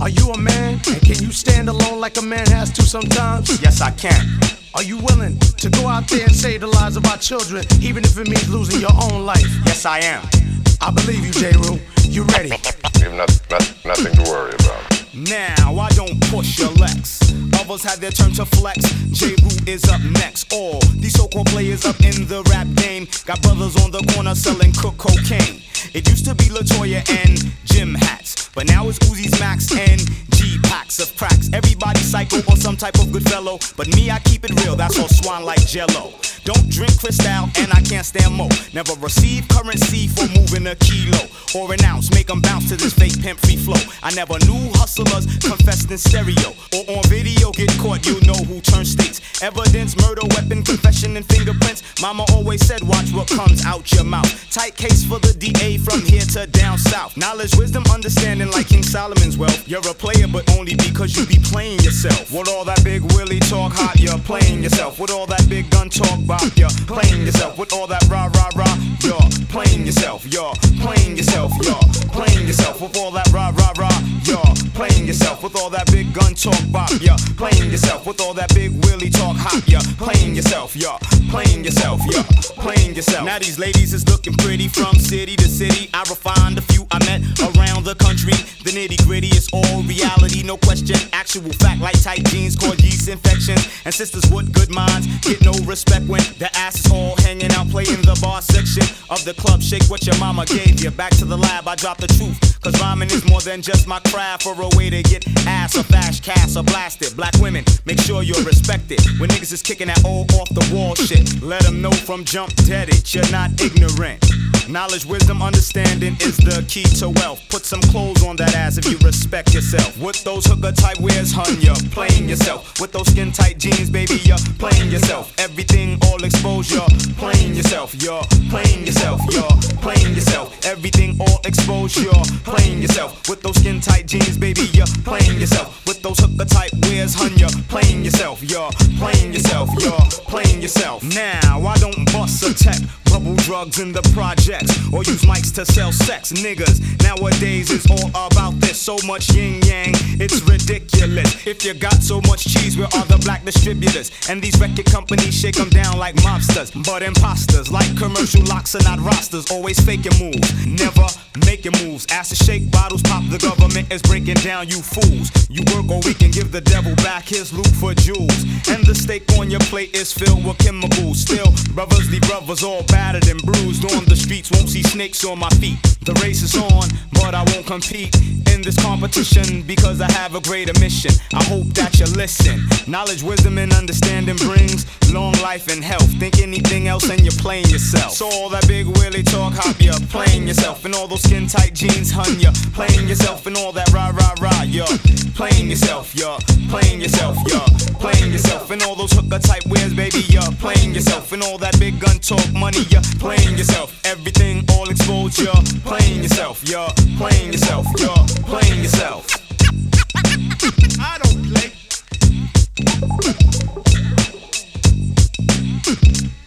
Are you a man? And can you stand alone like a man has to sometimes? Yes, I can. Are you willing to go out there and save the lives of our children, even if it means losing your own life? Yes, I am. I believe you, J-Rue. You ready? You have nothing to worry about. Now, I don't push your Lex. Others had their turn to flex. J-Rue is up next. All these so-called players up in the rap game got brothers on the corner selling cocaine. It used to be LaToya and Jim hats, but now it's Uzi's Max and G-packs of cracks. Everybody psycho or some type of good fellow, but me, I keep it real, that's all swan like Jello. Don't drink Cristal and I can't stand mo. Never receive currency for moving a kilo or an ounce, make them bounce to this fake pimp free flow. I never knew hustlers confessed in stereo or on video. Get caught, you know who turns states. Evidence, murder, weapon, confession, and fingerprints. Mama always said, watch what comes out your mouth. Tight case for the DA from here to down south. Knowledge, wisdom, understanding like King Solomon's wealth. You're a player, but only because you be playing yourself. With all that big Willie talk hot, you're playing yourself. With all that big gun talk bop, you're playing yourself. With all that rah rah rah, you're playing yourself. You're playing yourself. You're playing yourself. With all that rah rah rah, you're playing yourself. With all that big gun talk bop, you're playing yourself. With all that big Willie talk hot, you're playing yourself. You're playing yourself. You're playing yourself. Now these ladies is looking pretty from city to city. I refined a few I met around the country. The nitty gritty is all reality, no question. Actual fact like tight jeans cause yeast infections. And sisters with good minds get no respect when the ass is all hanging out playing the bar section of the club. Shake what your mama gave you. Back to the lab, I drop the truth. Cause rhyming is more than just my craft or a way to get ass or flash, cast or blasted. Black women, make sure you're respected. When niggas is kicking that old off the wall shit, let them know from jump dead it, you're not ignorant. Knowledge, wisdom, understanding is the key to wealth. Put some clothes on that ass if you respect yourself. With those hooker type wears, hun, you're playing yourself. With those skin tight jeans, baby, you're playing yourself. Everything all exposed, you're playing yourself. You're playing yourself. You're playing yourself. Everything all exposed, you're playing yourself. With those skin tight jeans, baby, you're playing yourself. With those hooker type wears, hun, you're playing yourself. You're playing yourself. You're playing yourself. Now, I don't bust a tech, bubble drugs in the projects, or use mics to sell sex. Niggas nowadays is all about this. So much yin yang, it's ridiculous. If you got so much cheese, where are the black distributors? And these record companies shake them down like mobsters. But imposters, like commercial locks are not rosters. Always faking moves, never making moves. Ask to shake bottles, pop, the government is breaking down, you fools. You work or we can give the devil back his loot for jewels. And the steak on your plate is filled with chemicals. Still, brothers leave brothers all battered and bruised on the streets. Won't see snakes on my feet. The race is on, but I won't compete in this competition because I have a greater mission. I hope that you listen. Knowledge, wisdom, and understanding brings long life and health. Think anything else and you're playing yourself. So all that big Willie talk hop, you're playing yourself. And all those skin tight jeans, hun, you're playing yourself. And all that rah rah rah, you're playing yourself. You're playing yourself. You're playing yourself. And all those hooker type wears, baby, you're playing yourself. And all that big gun talk money, you're playing yourself. Everything all exposed, you're playing yourself. You're playing yourself. You're playing yourself. I don't play.